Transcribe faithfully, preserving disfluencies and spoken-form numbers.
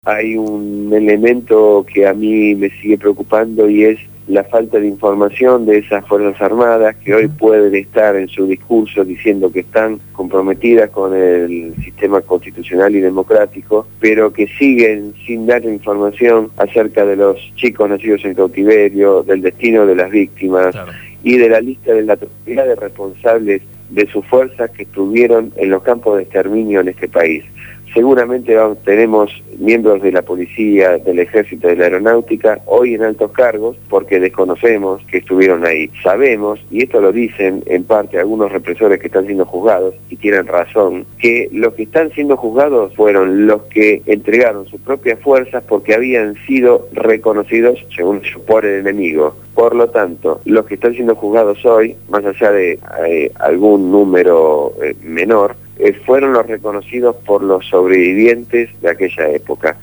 Hay un elemento que a mí me sigue preocupando y es la falta de información de esas Fuerzas Armadas que hoy pueden estar en su discurso diciendo que están comprometidas con el sistema constitucional y democrático, pero que siguen sin dar información acerca de los chicos nacidos en cautiverio, del destino de las víctimas, claro, y de la lista de la totalidad de responsables de sus fuerzas que estuvieron en los campos de exterminio en este país. Seguramente vamos, tenemos miembros de la policía, del ejército, de la aeronáutica, hoy en altos cargos, porque desconocemos que estuvieron ahí. Sabemos, y esto lo dicen en parte algunos represores que están siendo juzgados, y tienen razón, que los que están siendo juzgados fueron los que entregaron sus propias fuerzas porque habían sido reconocidos, según ellos, por el enemigo. Por lo tanto, los que están siendo juzgados hoy, más allá de eh, algún número eh, menor, eh, fueron los reconocidos por los sobrevivientes de aquella época.